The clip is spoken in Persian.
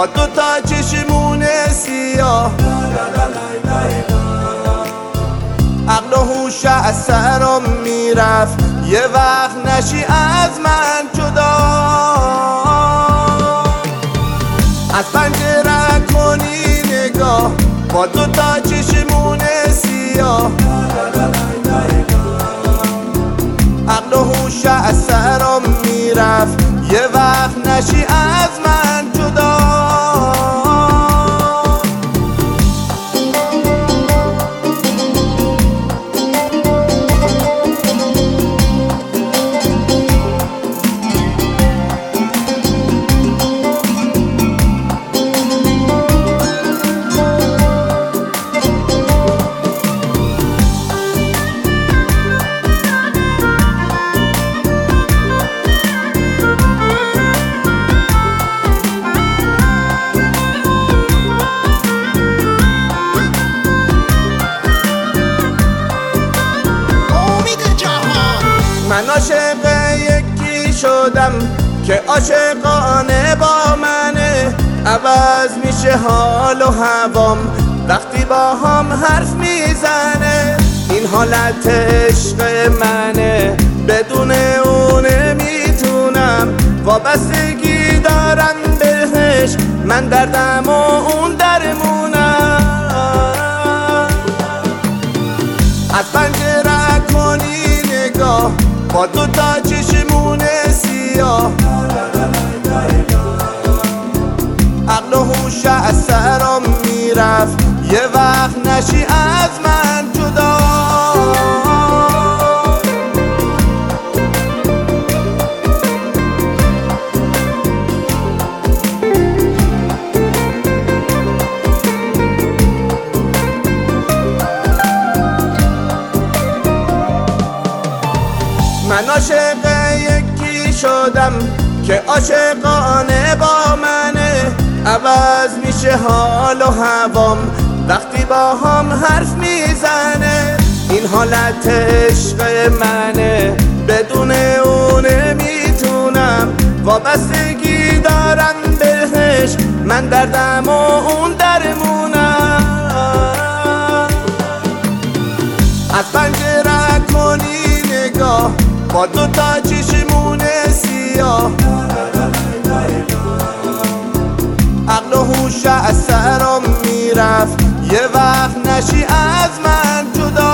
با دوتا چشمون سیاه. عقل و هوش از سرم میرفت، یه وقت نشی از من جدا. از پنجره کنی نگاه با دوتا چشمون سیاه. عقل و هوش از سرم میرفت، یه وقت نشی از من جدا. من عاشق یکی شدم که عاشقانه با منه. عوض میشه حال و هوام وقتی با هم حرف میزنه. این حالت عشق منه، بدون اون نمیتونم. وابستگی دارم بهش، من دردم و اون درمونم. از پنجره کنی نگاه با دوتا چشمون سیاه. عقل و هوش از سرم میرفت، یه وقت نشی از من جدا. من عاشق یکی شدم که عاشقانه با منه. عوض میشه حال و هوام وقتی با هم حرف میزنه. این حالت عشق منه، بدون اون نمیتونم. وابستگی دارم بهش، من دردم و اون درمونم. از پنجره کنی نگاه با دوتا چشمون سیاه. عقل و هوش از سرم میرفت، یه وقت نشی از من جدا.